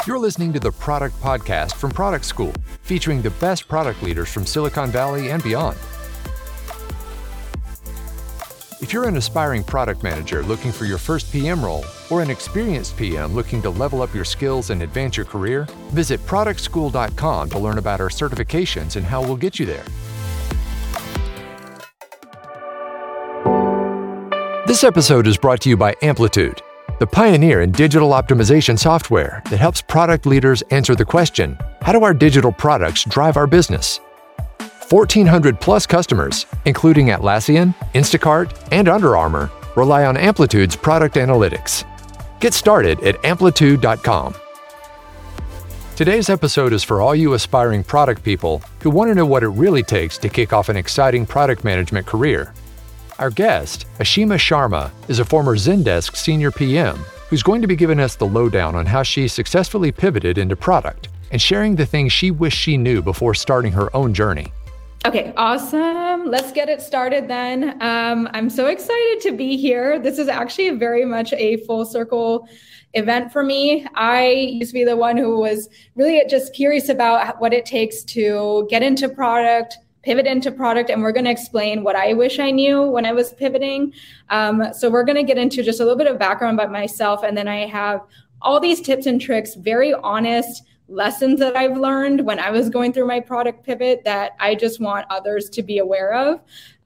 You're listening to the Product Podcast from Product School, featuring the best product leaders from Silicon Valley and beyond. If you're an aspiring product manager looking for your first PM role, or an experienced PM looking to level up your skills and advance your career, visit productschool.com to learn about our certifications and how we'll get you there. This episode is brought to you by Amplitude, the pioneer in digital optimization software that helps product leaders answer the question, how do our digital products drive our business? 1,400 plus customers, including Atlassian, Instacart, and Under Armour, rely on Amplitude's product analytics. Get started at amplitude.com. Today's episode is for all you aspiring product people who want to know what it really takes to kick off an exciting product management career. Our guest, Ashima Sharma, is a former Zendesk senior PM who's going to be giving us the lowdown on how she successfully pivoted into product and sharing the things she wished she knew before starting her own journey. Okay, awesome. Let's get it started then. I'm so excited to be here. This is actually very much a full circle event for me. I used to be the one who was really just curious about what it takes to get into product, pivot into product, and we're going to explain what I wish I knew when I was pivoting. So we're going to get into just a little bit of background about myself, and then I have all these tips and tricks, very honest lessons that I've learned when I was going through my product pivot that I just want others to be aware of,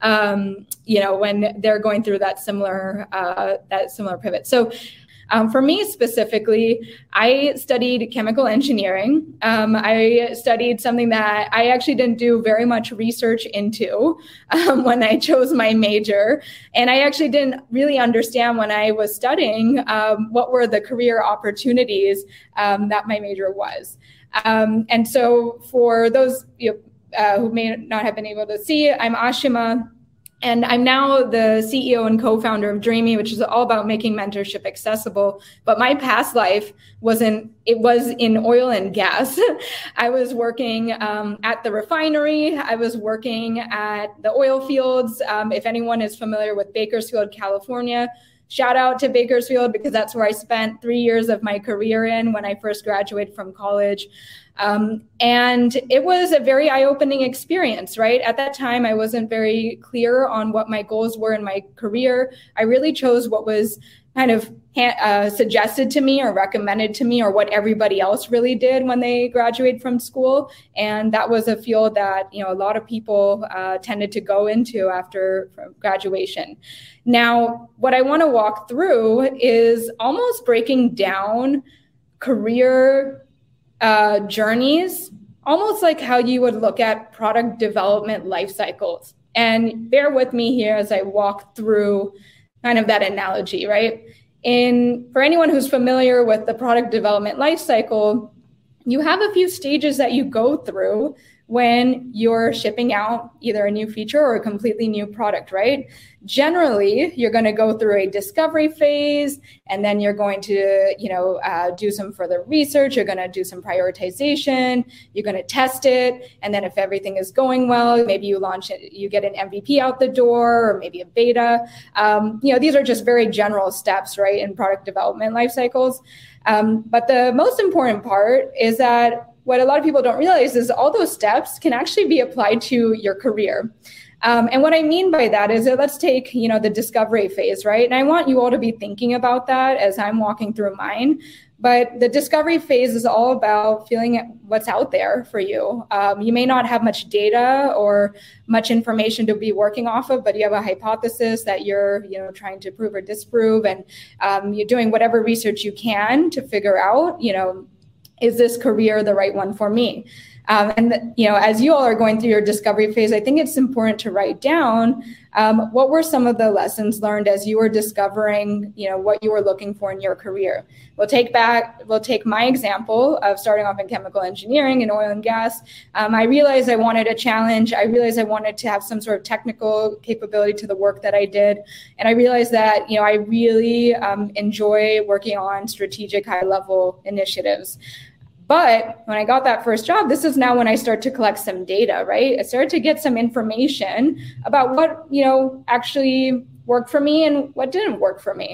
when they're going through that similar pivot. So for me specifically, I studied chemical engineering. I studied something that I actually didn't do very much research into when I chose my major. And I actually didn't really understand when I was studying what were the career opportunities that my major was. And so for those who may not have been able to see, I'm Ashima. And I'm now the CEO and co-founder of Dreamy, which is all about making mentorship accessible. But my past life was in oil and gas. I was working at the refinery. I was working at the oil fields. If anyone is familiar with Bakersfield, California, shout out to Bakersfield because that's where I spent 3 years of my career in when I first graduated from college. And it was a very eye-opening experience, right? At that time, I wasn't very clear on what my goals were in my career. I really chose what was kind of suggested to me or recommended to me or what everybody else really did when they graduated from school. And that was a field that, a lot of people tended to go into after graduation. Now, what I want to walk through is almost breaking down career journeys, almost like how you would look at product development life cycles. And bear with me here as I walk through kind of that analogy, right? For anyone who's familiar with the product development life cycle, you have a few stages that you go through when you're shipping out either a new feature or a completely new product, right? Generally, you're going to go through a discovery phase, and then you're going to, do some further research. You're going to do some prioritization. You're going to test it, and then if everything is going well, maybe you launch it. You get an MVP out the door, or maybe a beta. These are just very general steps, right, in product development life cycles. But the most important part is that what a lot of people don't realize is all those steps can actually be applied to your career. And what I mean by that is that let's take, the discovery phase, right? And I want you all to be thinking about that as I'm walking through mine. But the discovery phase is all about feeling what's out there for you. You may not have much data or much information to be working off of, but you have a hypothesis that you're, trying to prove or disprove. And you're doing whatever research you can to figure out, is this career the right one for me? As you all are going through your discovery phase, I think it's important to write down what were some of the lessons learned as you were discovering, what you were looking for in your career. We'll take my example of starting off in chemical engineering and oil and gas. I realized I wanted a challenge. I realized I wanted to have some sort of technical capability to the work that I did. And I realized that, I really enjoy working on strategic high-level initiatives. But when I got that first job, this is now when I start to collect some data, right? I started to get some information about what, actually worked for me and what didn't work for me.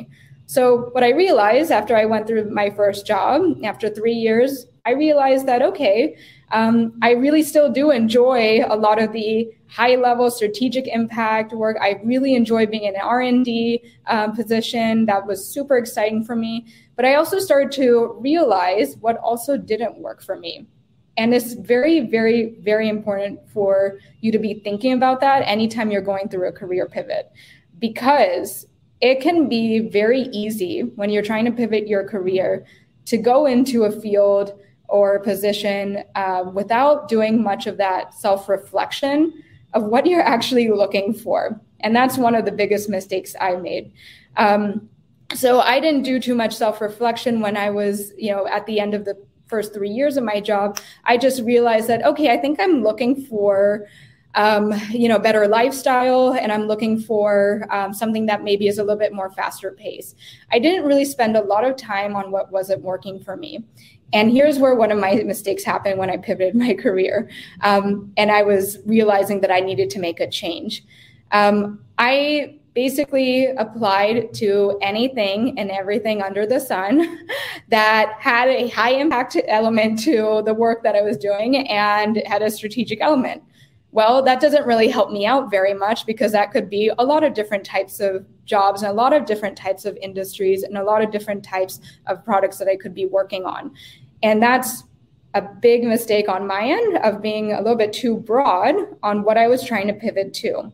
So what I realized after I went through my first job, after 3 years, I realized that, okay, I really still do enjoy a lot of the high-level strategic impact work. I really enjoy being in an R&D position. That was super exciting for me. But I also started to realize what also didn't work for me. And it's very, very, very important for you to be thinking about that anytime you're going through a career pivot, because it can be very easy when you're trying to pivot your career to go into a field or a position without doing much of that self-reflection of what you're actually looking for. And that's one of the biggest mistakes I made. So I didn't do too much self-reflection when I was, at the end of the first 3 years of my job. I just realized that, okay, I think I'm looking for better lifestyle, and I'm looking for something that maybe is a little bit more faster pace. I didn't really spend a lot of time on what wasn't working for me. And here's where one of my mistakes happened when I pivoted my career. And I was realizing that I needed to make a change. I basically applied to anything and everything under the sun that had a high impact element to the work that I was doing and had a strategic element. Well, that doesn't really help me out very much, because that could be a lot of different types of jobs and a lot of different types of industries and a lot of different types of products that I could be working on. And that's a big mistake on my end of being a little bit too broad on what I was trying to pivot to.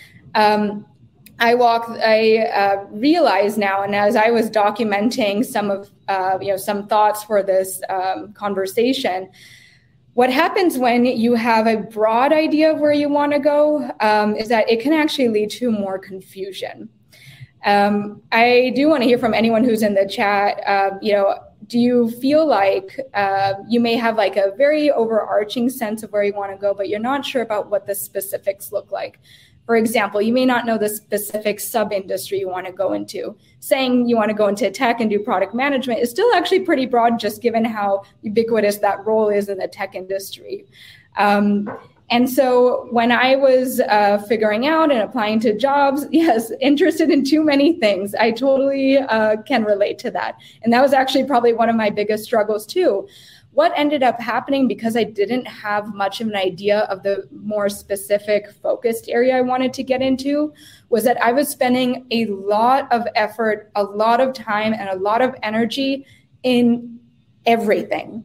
I realize now, and as I was documenting some thoughts for this conversation, what happens when you have a broad idea of where you want to go is that it can actually lead to more confusion. I do want to hear from anyone who's in the chat. Do you feel like you may have like a very overarching sense of where you want to go, but you're not sure about what the specifics look like? For example, you may not know the specific sub-industry you want to go into. Saying you want to go into tech and do product management is still actually pretty broad, just given how ubiquitous that role is in the tech industry. And so when I was figuring out and applying to jobs, yes, interested in too many things, I totally can relate to that. And that was actually probably one of my biggest struggles too. What ended up happening, because I didn't have much of an idea of the more specific focused area I wanted to get into, was that I was spending a lot of effort, a lot of time, and a lot of energy in everything.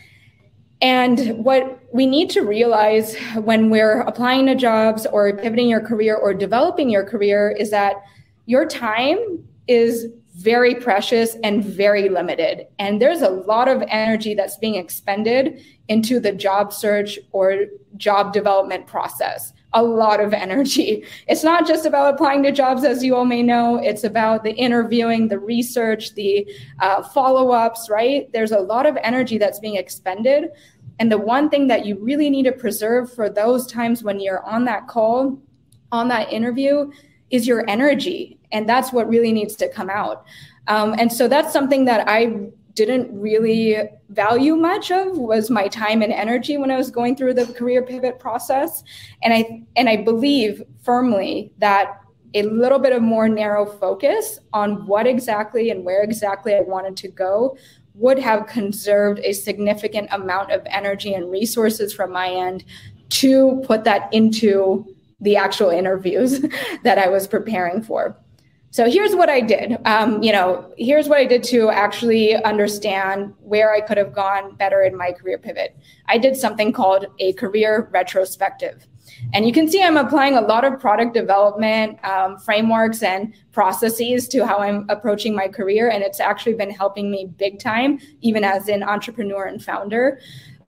And what we need to realize when we're applying to jobs or pivoting your career or developing your career is that your time is very precious and very limited. And there's a lot of energy that's being expended into the job search or job development process. A lot of energy. It's not just about applying to jobs, as you all may know. It's about the interviewing, the research, the follow-ups, right? There's a lot of energy that's being expended. And the one thing that you really need to preserve for those times when you're on that call, on that interview, is your energy. And that's what really needs to come out. And so that's something that I didn't really value much of, was my time and energy when I was going through the career pivot process. And I believe firmly that a little bit of more narrow focus on what exactly and where exactly I wanted to go would have conserved a significant amount of energy and resources from my end to put that into the actual interviews that I was preparing for. So here's what I did. Here's what I did to actually understand where I could have gone better in my career pivot. I did something called a career retrospective. And you can see I'm applying a lot of product development frameworks and processes to how I'm approaching my career. And it's actually been helping me big time, even as an entrepreneur and founder.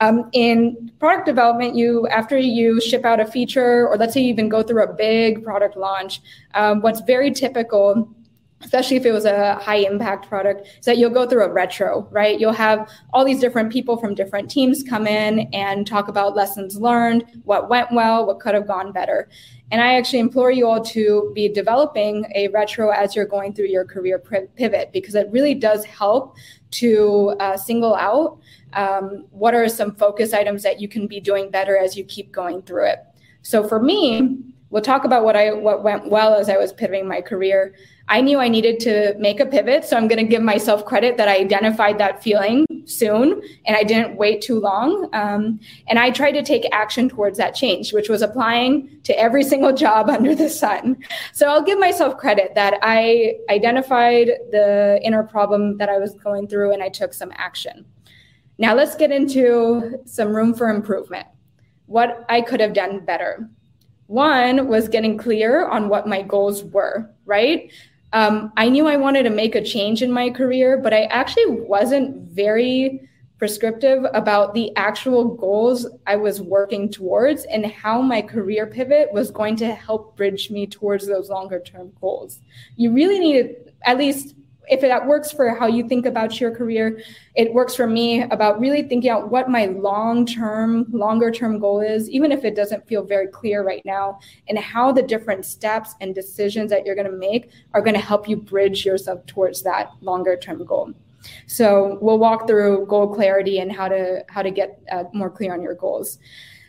In product development, after you ship out a feature, or let's say you even go through a big product launch, what's very typical, especially if it was a high impact product, is that you'll go through a retro, right? You'll have all these different people from different teams come in and talk about lessons learned, what went well, what could have gone better. And I actually implore you all to be developing a retro as you're going through your career pivot, because it really does help to single out what are some focus items that you can be doing better as you keep going through it. So for me, we'll talk about what went well as I was pivoting my career. I knew I needed to make a pivot, so I'm going to give myself credit that I identified that feeling soon, and I didn't wait too long. And I tried to take action towards that change, which was applying to every single job under the sun. So I'll give myself credit that I identified the inner problem that I was going through, and I took some action. Now let's get into some room for improvement. What I could have done better. One was getting clear on what my goals were, right? I knew I wanted to make a change in my career, but I actually wasn't very prescriptive about the actual goals I was working towards and how my career pivot was going to help bridge me towards those longer term goals. You really need to, at least if that works for how you think about your career, it works for me about really thinking out what my longer term goal is, even if it doesn't feel very clear right now, and how the different steps and decisions that you're going to make are going to help you bridge yourself towards that longer term goal. So we'll walk through goal clarity and how to get more clear on your goals.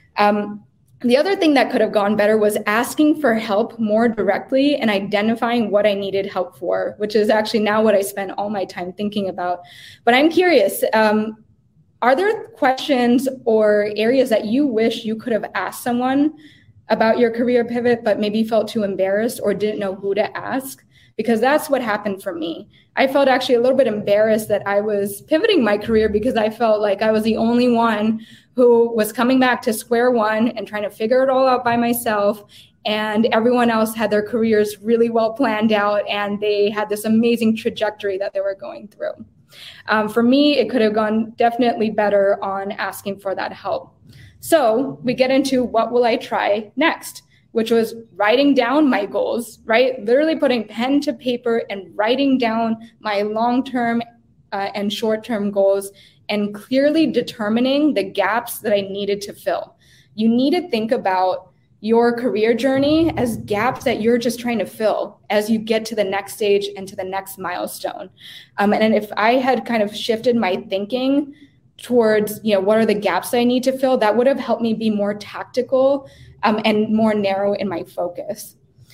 The other thing that could have gone better was asking for help more directly and identifying what I needed help for, which is actually now what I spend all my time thinking about. But I'm curious, are there questions or areas that you wish you could have asked someone about your career pivot, but maybe felt too embarrassed or didn't know who to ask? Because that's what happened for me. I felt actually a little bit embarrassed that I was pivoting my career because I felt like I was the only one who was coming back to square one and trying to figure it all out by myself. And everyone else had their careers really well planned out, and they had this amazing trajectory that they were going through. For me, it could have gone definitely better on asking for that help. So we get into what will I try next, which was writing down my goals, right? Literally putting pen to paper and writing down my long-term and short-term goals and clearly determining the gaps that I needed to fill. You need to think about your career journey as gaps that you're just trying to fill as you get to the next stage and to the next milestone. And if I had kind of shifted my thinking towards, what are the gaps I need to fill, that would have helped me be more tactical and more narrow in my focus.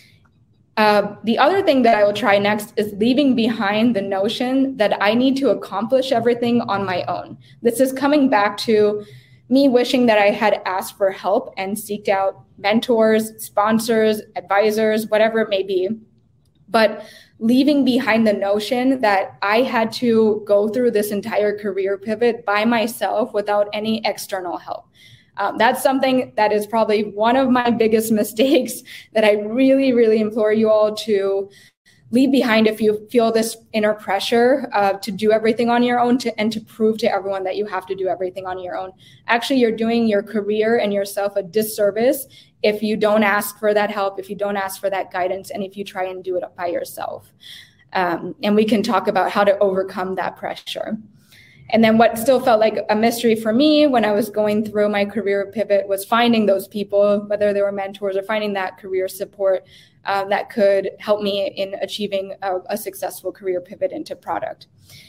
The other thing that I will try next is leaving behind the notion that I need to accomplish everything on my own. This is coming back to me wishing that I had asked for help and seeked out mentors, sponsors, advisors, whatever it may be. But leaving behind the notion that I had to go through this entire career pivot by myself without any external help. That's something that is probably one of my biggest mistakes that I really, really implore you all to leave behind if you feel this inner pressure to do everything on your own and to prove to everyone that you have to do everything on your own. Actually, you're doing your career and yourself a disservice if you don't ask for that help, if you don't ask for that guidance, and if you try and do it by yourself. And we can talk about how to overcome that pressure. And then what still felt like a mystery for me when I was going through my career pivot was finding those people, whether they were mentors or finding that career support that could help me in achieving a successful career pivot into product.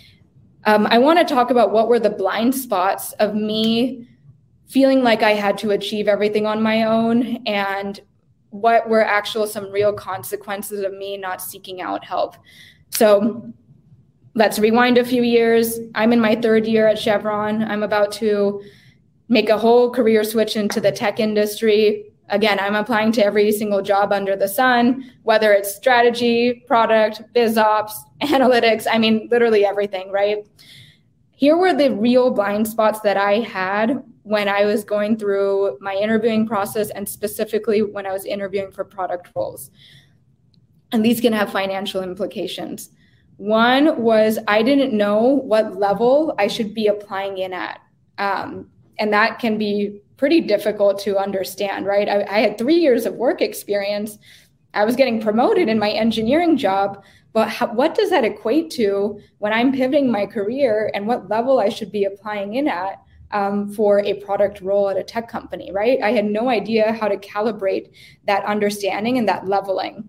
I want to talk about what were the blind spots of me feeling like I had to achieve everything on my own, and what were some real consequences of me not seeking out help. So let's rewind a few years. I'm in my third year at Chevron. I'm about to make a whole career switch into the tech industry. Again, I'm applying to every single job under the sun, whether it's strategy, product, biz ops, analytics, literally everything, right? Here were the real blind spots that I had when I was going through my interviewing process, and specifically when I was interviewing for product roles. And these can have financial implications. One was I didn't know what level I should be applying in at. And that can be pretty difficult to understand, right? I had 3 years of work experience. I was getting promoted in my engineering job, but what does that equate to when I'm pivoting my career and what level I should be applying in at for a product role at a tech company, right? I had no idea how to calibrate that understanding and that leveling.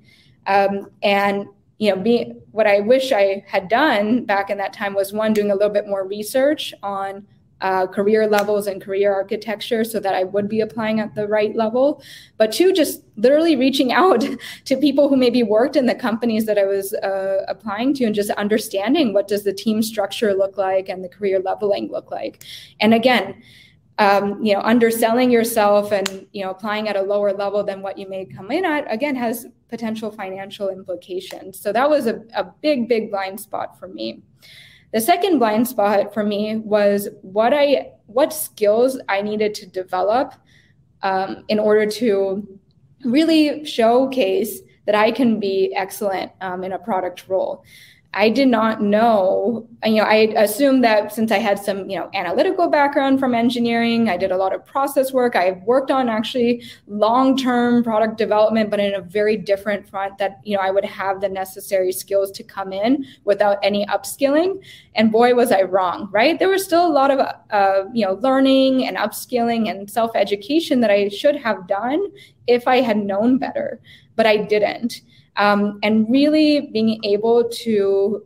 What I wish I had done back in that time was, one, doing a little bit more research on career levels and career architecture so that I would be applying at the right level. But two, just literally reaching out to people who maybe worked in the companies that I was applying to and just understanding what does the team structure look like and the career leveling look like. And again, underselling yourself and, applying at a lower level than what you may come in at, again, has potential financial implications. So that was a big, big blind spot for me. The second blind spot for me was what skills I needed to develop in order to really showcase that I can be excellent in a product role. I did not know, I assumed that since I had some, analytical background from engineering, I did a lot of process work. I worked on actually long-term product development, but in a very different front that, I would have the necessary skills to come in without any upskilling. And boy, was I wrong, right? There was still a lot of, learning and upskilling and self-education that I should have done if I had known better, but I didn't. And really being able to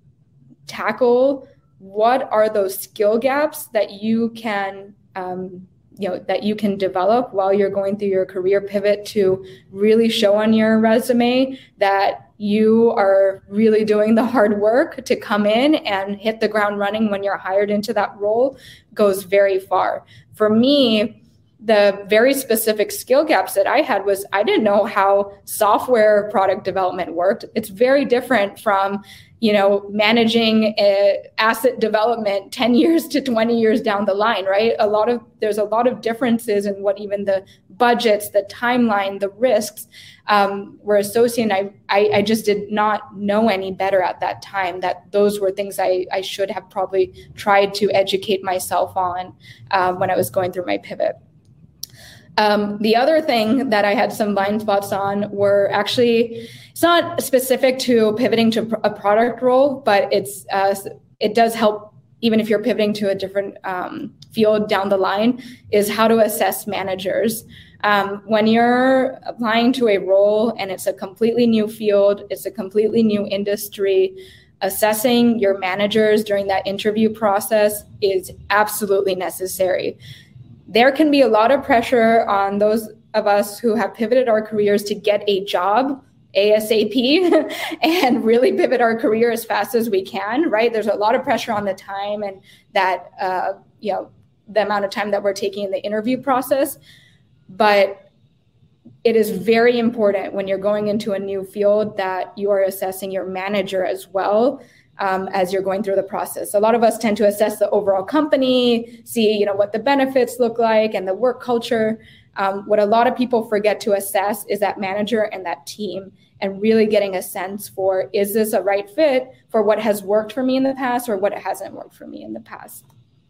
tackle what are those skill gaps that you can, that you can develop while you're going through your career pivot to really show on your resume that you are really doing the hard work to come in and hit the ground running when you're hired into that role goes very far. For me, the very specific skill gaps that I had was I didn't know how software product development worked. It's very different from, managing asset development 10 years to 20 years down the line, right? There's a lot of differences in what even the budgets, the timeline, the risks were associated. I just did not know any better at that time that those were things I should have probably tried to educate myself on when I was going through my pivot. The other thing that I had some blind spots on were actually, it's not specific to pivoting to a product role, but it does help even if you're pivoting to a different field down the line, is how to assess managers. When you're applying to a role and it's a completely new field, it's a completely new industry, assessing your managers during that interview process is absolutely necessary. There can be a lot of pressure on those of us who have pivoted our careers to get a job ASAP and really pivot our career as fast as we can, right? There's a lot of pressure on the time and that, the amount of time that we're taking in the interview process. But it is very important when you're going into a new field that you are assessing your manager as well. As you're going through the process. A lot of us tend to assess the overall company, see, what the benefits look like and the work culture. What a lot of people forget to assess is that manager and that team and really getting a sense for, is this a right fit for what has worked for me in the past or what hasn't worked for me in the past?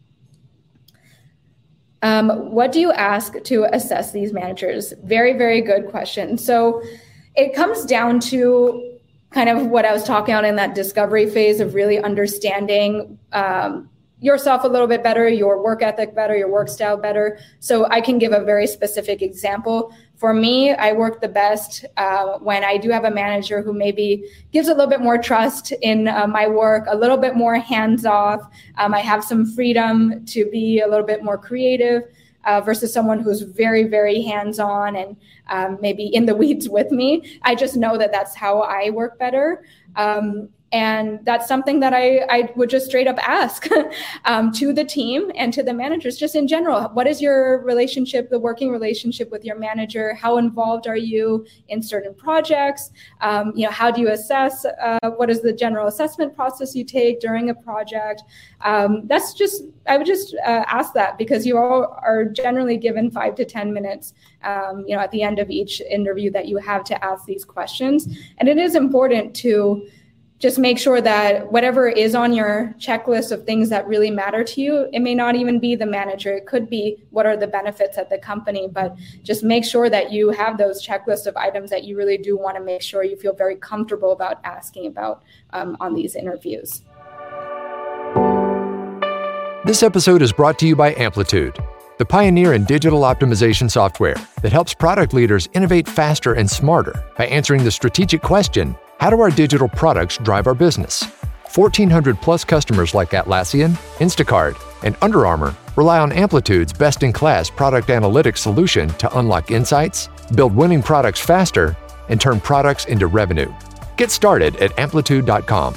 What do you ask to assess these managers? Very, very good question. So it comes down to kind of what I was talking about in that discovery phase of really understanding yourself a little bit better, your work ethic better, your work style better. So I can give a very specific example. For me, I work the best when I do have a manager who maybe gives a little bit more trust in my work, a little bit more hands-off. I have some freedom to be a little bit more creative versus someone who's very, very hands-on and maybe in the weeds with me. I just know that that's how I work better. And that's something that I would just straight up ask to the team and to the managers, just in general. What is your relationship, the working relationship with your manager? How involved are you in certain projects? How do you assess? What is the general assessment process you take during a project? I would just ask that because you all are generally given 5 to 10 minutes, at the end of each interview that you have to ask these questions. And it is important to just make sure that whatever is on your checklist of things that really matter to you, it may not even be the manager. It could be what are the benefits at the company, but just make sure that you have those checklists of items that you really do want to make sure you feel very comfortable about asking about on these interviews. This episode is brought to you by Amplitude, the pioneer in digital optimization software that helps product leaders innovate faster and smarter by answering the strategic question, how do our digital products drive our business? 1,400 plus customers like Atlassian, Instacart, and Under Armour rely on Amplitude's best-in-class product analytics solution to unlock insights, build winning products faster, and turn products into revenue. Get started at amplitude.com.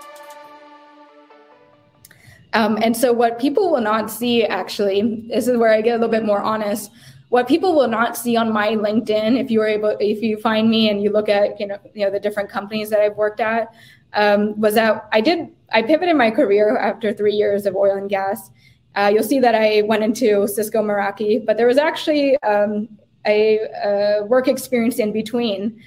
And so what people will not see, actually, this is where I get a little bit more honest. What people will not see on my LinkedIn, if you find me and you look at the different companies that I've worked at, was that I pivoted my career after 3 years of oil and gas. You'll see that I went into Cisco Meraki, but there was actually a work experience in between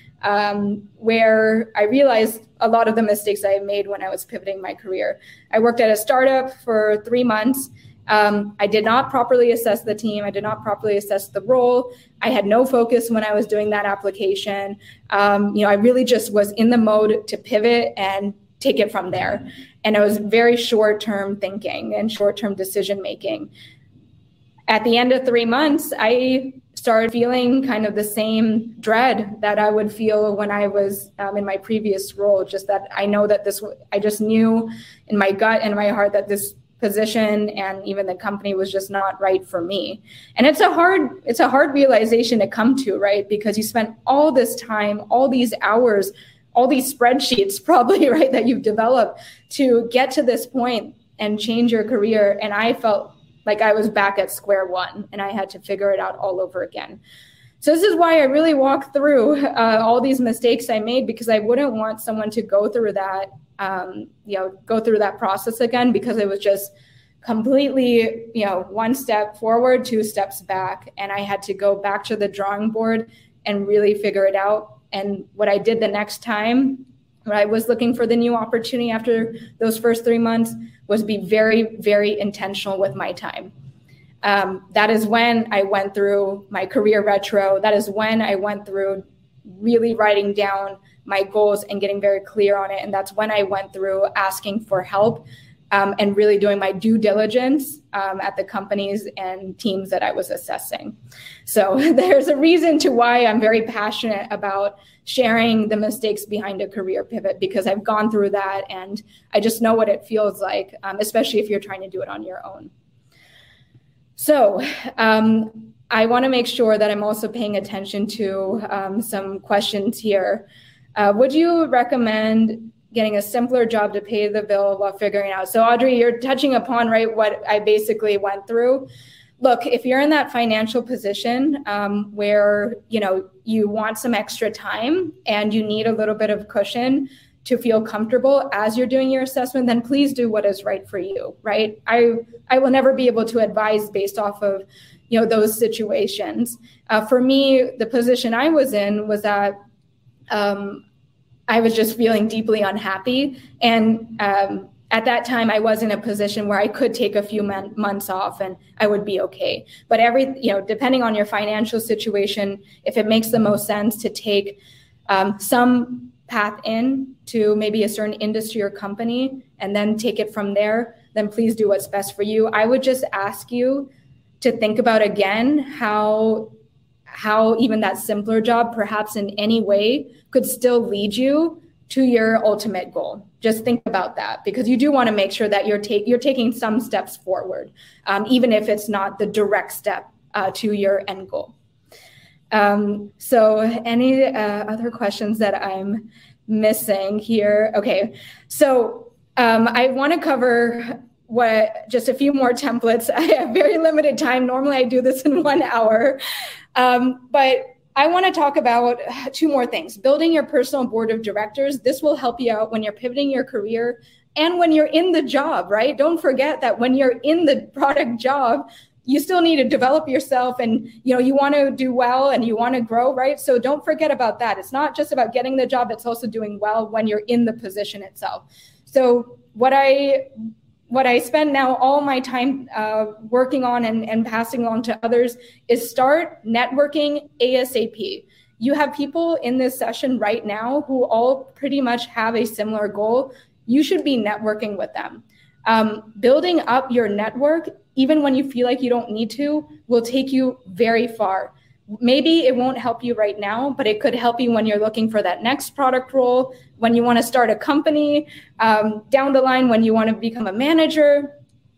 where I realized a lot of the mistakes I made when I was pivoting my career. I worked at a startup for 3 months. I did not properly assess the team. I did not properly assess the role. I had no focus when I was doing that application. I really just was in the mode to pivot and take it from there. And it was very short-term thinking and short-term decision-making. At the end of 3 months, I started feeling kind of the same dread that I would feel when I was in my previous role, just that I just knew in my gut and my heart that this position and even the company was just not right for me. And it's a hard realization to come to, right? Because you spent all this time, all these hours, all these spreadsheets probably, right, that you've developed to get to this point and change your career. And I felt like I was back at square one and I had to figure it out all over again. So this is why I really walk through all these mistakes I made, because I wouldn't want someone to go through that, process again, because it was just completely, one step forward, 2 steps back. And I had to go back to the drawing board and really figure it out. And what I did the next time when I was looking for the new opportunity after those first 3 months was be very, very intentional with my time. That is when I went through my career retro. That is when I went through really writing down my goals and getting very clear on it. And that's when I went through asking for help and really doing my due diligence at the companies and teams that I was assessing. So there's a reason to why I'm very passionate about sharing the mistakes behind a career pivot, because I've gone through that and I just know what it feels like, especially if you're trying to do it on your own. So I want to make sure that I'm also paying attention to some questions here. Would you recommend getting a simpler job to pay the bill while figuring it out? So Audrey, you're touching upon, right, what I basically went through. Look, if you're in that financial position where, you want some extra time and you need a little bit of cushion to feel comfortable as you're doing your assessment, then please do what is right for you, right? I will never be able to advise based off of, those situations. For me, the position I was in was that I was just feeling deeply unhappy. And at that time, I was in a position where I could take a few months off and I would be okay. But depending on your financial situation, if it makes the most sense to take some path in to maybe a certain industry or company and then take it from there, then please do what's best for you. I would just ask you to think about again how even that simpler job, perhaps in any way, could still lead you to your ultimate goal. Just think about that, because you do want to make sure that you're taking some steps forward, even if it's not the direct step to your end goal. So any other questions that I'm missing here? Okay, so I want to cover just a few more templates. I have very limited time. Normally I do this in 1 hour, but I want to talk about 2 more things. Building your personal board of directors. This will help you out when you're pivoting your career and when you're in the job, right? Don't forget that when you're in the product job, you still need to develop yourself and, you want to do well and you want to grow, right? So don't forget about that. It's not just about getting the job. It's also doing well when you're in the position itself. So what I spend now all my time working on and passing along to others is start networking ASAP. You have people in this session right now who all pretty much have a similar goal. You should be networking with them. Building up your network, even when you feel like you don't need to, will take you very far. Maybe it won't help you right now, but it could help you when you're looking for that next product role, when you want to start a company, down the line when you want to become a manager.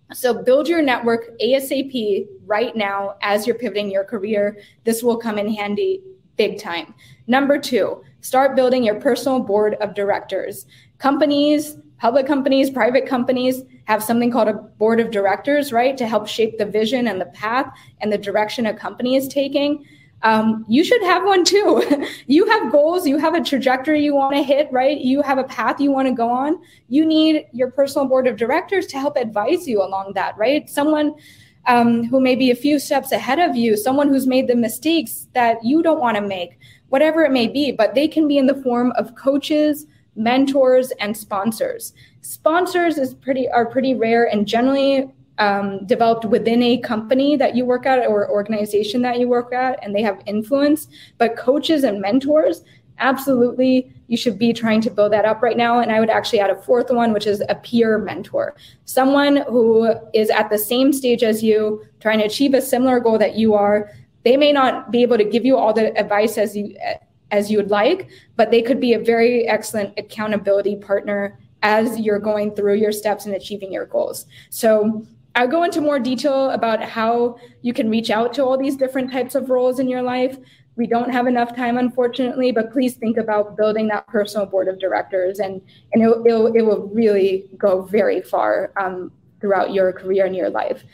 So build your network ASAP right now as you're pivoting your career. This will come in handy big time. Number 2, start building your personal board of directors. Companies, public companies, private companies have something called a board of directors, right? To help shape the vision and the path and the direction a company is taking. You should have one too. You have goals, you have a trajectory you want to hit, right? You have a path you want to go on. You need your personal board of directors to help advise you along that, right? Someone who may be a few steps ahead of you, someone who's made the mistakes that you don't want to make, whatever it may be, but they can be in the form of coaches, mentors, and sponsors. Sponsors are pretty rare and generally developed within a company that you work at or organization that you work at, and they have influence. But coaches and mentors, absolutely, you should be trying to build that up right now. And I would actually add a 4th one, which is a peer mentor, someone who is at the same stage as you, trying to achieve a similar goal that you are. They may not be able to give you all the advice as you would like, but they could be a very excellent accountability partner as you're going through your steps and achieving your goals. So I'll go into more detail about how you can reach out to all these different types of roles in your life. We don't have enough time, unfortunately, but please think about building that personal board of directors, and it will really go very far throughout your career and your life.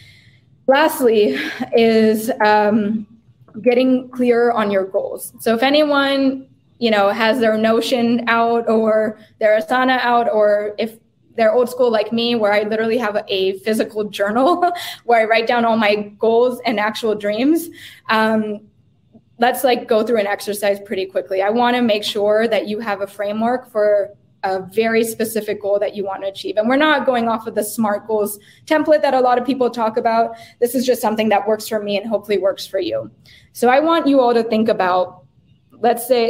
Lastly is getting clear on your goals. So if anyone, has their Notion out or their Asana out, or if they're old school like me, where I literally have a physical journal where I write down all my goals and actual dreams. Let's go through an exercise pretty quickly. I want to make sure that you have a framework for a very specific goal that you want to achieve. And we're not going off of the SMART goals template that a lot of people talk about. This is just something that works for me and hopefully works for you. So I want you all to think about, let's say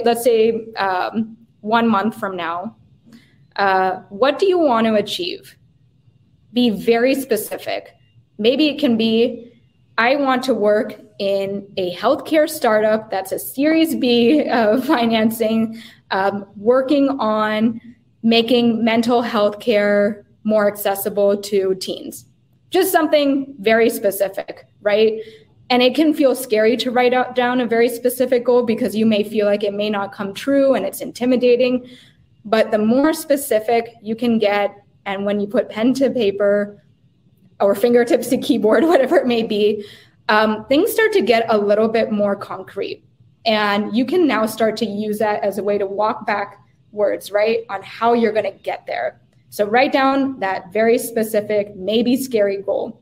1 month from now, what do you want to achieve? Be very specific. Maybe it can be, I want to work in a healthcare startup that's a Series B financing, working on making mental health care more accessible to teens. Just something very specific, right? And it can feel scary to write down a very specific goal because you may feel like it may not come true and it's intimidating. But the more specific you can get, and when you put pen to paper or fingertips to keyboard, whatever it may be, things start to get a little bit more concrete. And you can now start to use that as a way to walk backwards, right, on how you're going to get there. So write down that very specific, maybe scary goal.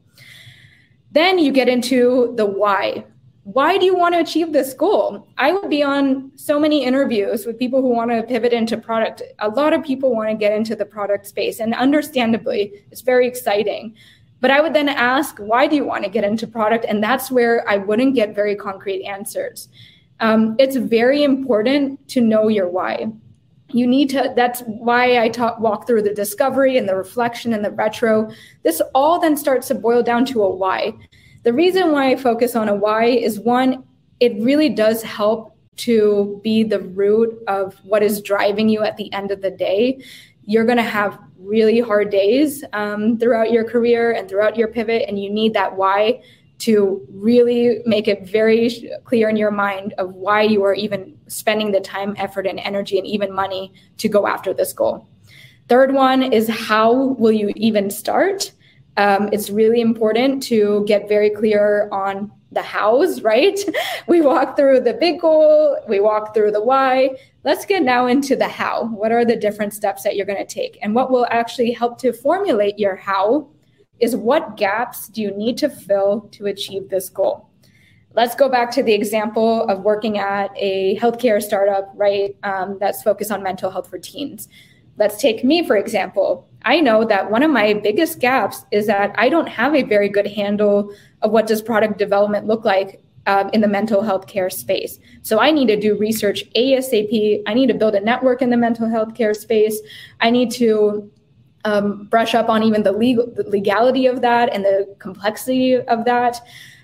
Then you get into the why. Why do you want to achieve this goal? I would be on so many interviews with people who want to pivot into product. A lot of people want to get into the product space, and understandably, it's very exciting. But I would then ask, why do you want to get into product? And that's where I wouldn't get very concrete answers. It's very important to know your why. You need to, that's why I walk through the discovery and the reflection and the retro. This all then starts to boil down to a why. The reason why I focus on a why is, one, it really does help to be the root of what is driving you at the end of the day. You're going to have really hard days throughout your career and throughout your pivot, and you need that why to really make it very clear in your mind of why you are even spending the time, effort, and energy, and even money to go after this goal. Third one is, how will you even start? It's really important to get very clear on the hows, right? We walk through the big goal, we walk through the why. Let's get now into the how. What are the different steps that you're going to take? And what will actually help to formulate your how is, what gaps do you need to fill to achieve this goal? Let's go back to the example of working at a healthcare startup, right? That's focused on mental health for teens. Let's take me, for example. I know that one of my biggest gaps is that I don't have a very good handle of what does product development look like in the mental health care space. So I need to do research ASAP. I need to build a network in the mental health care space. I need to brush up on even the legality of that and the complexity of that.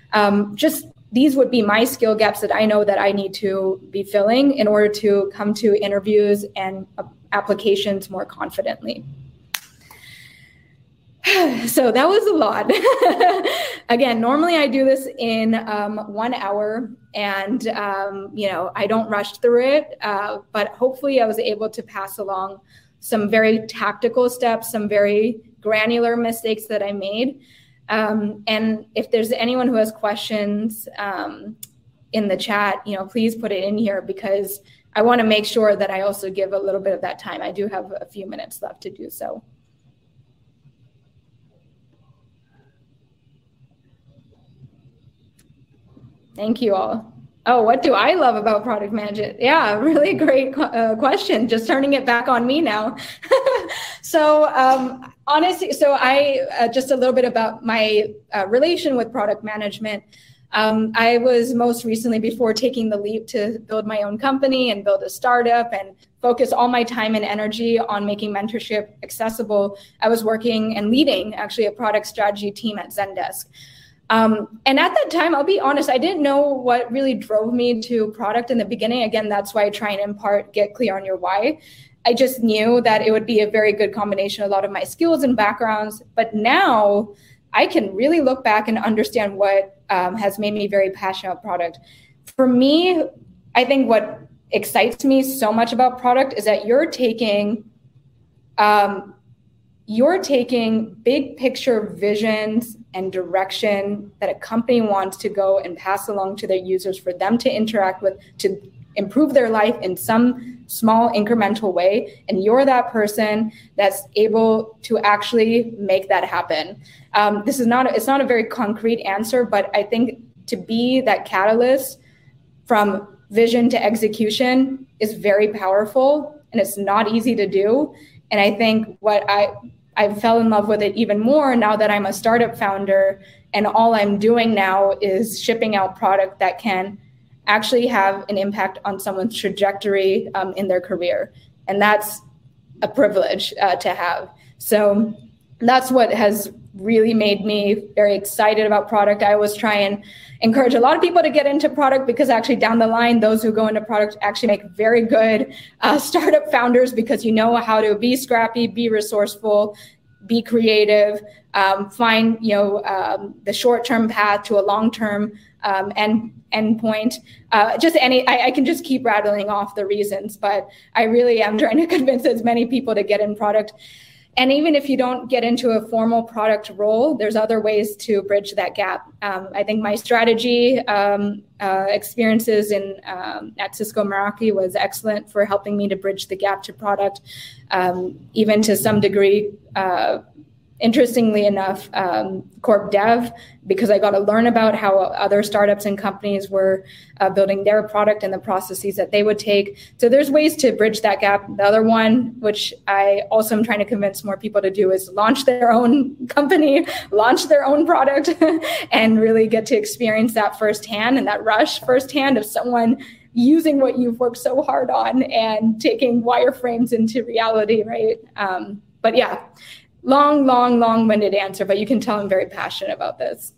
These would be my skill gaps that I know that I need to be filling in order to come to interviews and applications more confidently. So that was a lot. Again, normally I do this in 1 hour, and I don't rush through it, but hopefully I was able to pass along some very tactical steps, some very granular mistakes that I made. And if there's anyone who has questions in the chat, please put it in here, because I want to make sure that I also give a little bit of that time. I do have a few minutes left to do so. Thank you all. Oh, what do I love about product management? Yeah, really great question. Just turning it back on me now. So honestly, I just a little bit about my relation with product management. I was most recently, before taking the leap to build my own company and build a startup and focus all my time and energy on making mentorship accessible, I was working and leading actually a product strategy team at Zendesk. And at that time, I'll be honest, I didn't know what really drove me to product in the beginning. Again, that's why I try and get clear on your why. I just knew that it would be a very good combination of a lot of my skills and backgrounds. But now I can really look back and understand what has made me very passionate about product. For me, I think what excites me so much about product is that you're taking big picture visions and direction that a company wants to go and pass along to their users for them to interact with, to improve their life in some small incremental way. And you're that person that's able to actually make that happen. It's not a very concrete answer, but I think to be that catalyst from vision to execution is very powerful, and it's not easy to do. And I think what I fell in love with it even more now that I'm a startup founder, and all I'm doing now is shipping out product that can actually have an impact on someone's trajectory in their career. And that's a privilege to have. So that's what has really made me very excited about product. I always try and encourage a lot of people to get into product, because actually down the line, those who go into product actually make very good startup founders, because you know how to be scrappy, be resourceful, be creative, find the short-term path to a long-term end point. I can just keep rattling off the reasons, but I really am trying to convince as many people to get in product. And even if you don't get into a formal product role, there's other ways to bridge that gap. I think my strategy experiences at Cisco Meraki was excellent for helping me to bridge the gap to product, even to some degree. Interestingly enough, corp dev, because I got to learn about how other startups and companies were building their product and the processes that they would take. So there's ways to bridge that gap. The other one, which I also am trying to convince more people to do, is launch their own company, launch their own product, and really get to experience that firsthand, and that rush firsthand of someone using what you've worked so hard on and taking wireframes into reality, right? But yeah. Long-winded answer, but you can tell I'm very passionate about this.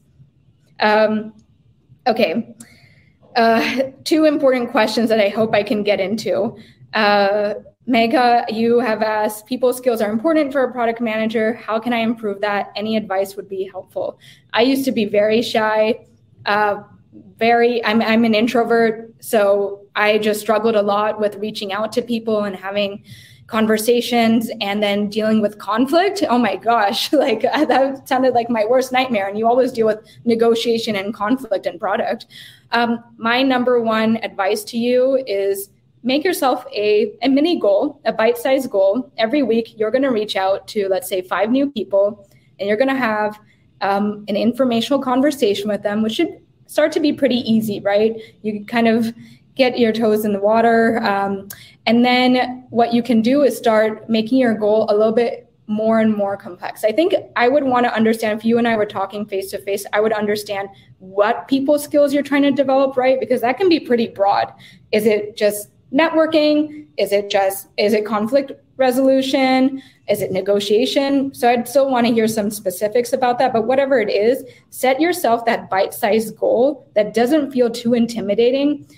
Okay. Two important questions that I hope I can get into. Megha, you have asked, people skills are important for a product manager. How can I improve that? Any advice would be helpful. I used to be very shy, I'm an introvert, so I just struggled a lot with reaching out to people and having conversations, and then dealing with conflict. Oh my gosh, that sounded like my worst nightmare. And you always deal with negotiation and conflict in product. My number one advice to you is make yourself a mini goal, a bite-sized goal. Every week, you're going to reach out to, let's say, 5 new people, and you're going to have an informational conversation with them, which should start to be pretty easy, right? You kind of get your toes in the water. And then what you can do is start making your goal a little bit more and more complex. I think I would want to understand, if you and I were talking face to face, I would understand what people skills you're trying to develop, right? Because that can be pretty broad. Is it just networking? Is it conflict resolution? Is it negotiation? So I'd still want to hear some specifics about that, but whatever it is, set yourself that bite-sized goal that doesn't feel too intimidating.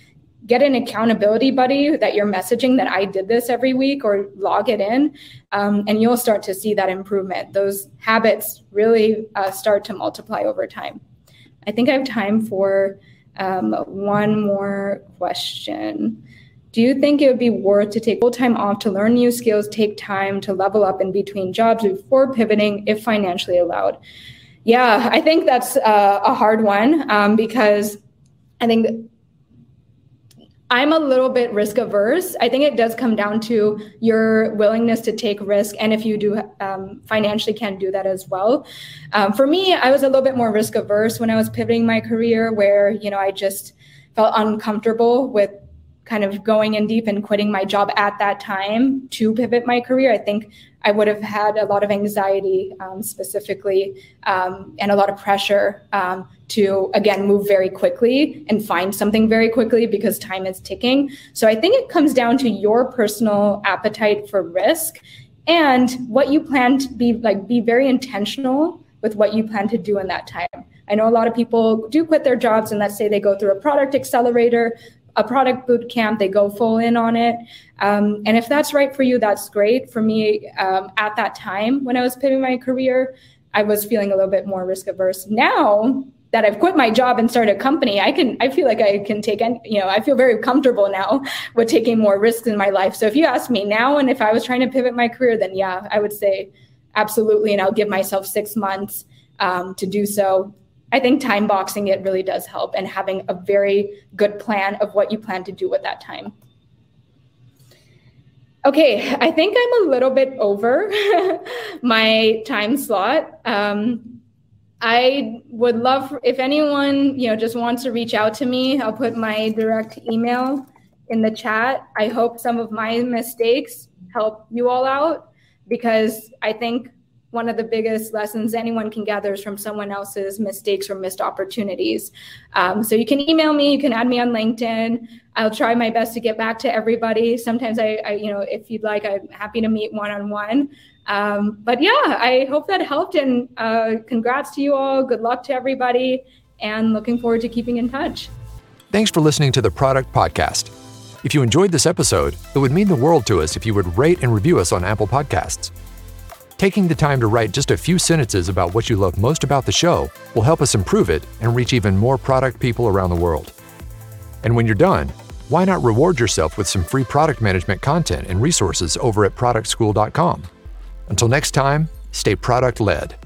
get an accountability buddy that you're messaging that I did this every week, or log it in, and you'll start to see that improvement. Those habits really start to multiply over time. I think I have time for one more question. Do you think it would be worth to take full time off to learn new skills, take time to level up in between jobs before pivoting if financially allowed? Yeah, I think that's a hard one because I think I'm a little bit risk averse. I think it does come down to your willingness to take risk, and if you do financially can do that as well. For me, I was a little bit more risk averse when I was pivoting my career, where I just felt uncomfortable with kind of going in deep and quitting my job at that time to pivot my career. I think I would have had a lot of anxiety specifically and a lot of pressure to, again, move very quickly and find something very quickly because time is ticking. So I think it comes down to your personal appetite for risk and what you plan to be very intentional with what you plan to do in that time. I know a lot of people do quit their jobs, and let's say they go through a product accelerator, a product boot camp, they go full in on it. And if that's right for you, that's great. For me, at that time when I was pivoting my career, I was feeling a little bit more risk averse. Now that I've quit my job and started a company, I feel like I can take, I feel very comfortable now with taking more risks in my life. So if you ask me now, and if I was trying to pivot my career, then yeah, I would say absolutely. And I'll give myself 6 months to do so. I think time boxing it really does help, and having a very good plan of what you plan to do with that time. Okay, I think I'm a little bit over my time slot. I would love if anyone, just wants to reach out to me. I'll put my direct email in the chat. I hope some of my mistakes help you all out, because I think one of the biggest lessons anyone can gather is from someone else's mistakes or missed opportunities. So you can email me, you can add me on LinkedIn. I'll try my best to get back to everybody. Sometimes I if you'd like, I'm happy to meet one-on-one. But yeah, I hope that helped, and congrats to you all. Good luck to everybody, and looking forward to keeping in touch. Thanks for listening to the Product Podcast. If you enjoyed this episode, it would mean the world to us if you would rate and review us on Apple Podcasts. Taking the time to write just a few sentences about what you love most about the show will help us improve it and reach even more product people around the world. And when you're done, why not reward yourself with some free product management content and resources over at productschool.com. Until next time, stay product-led.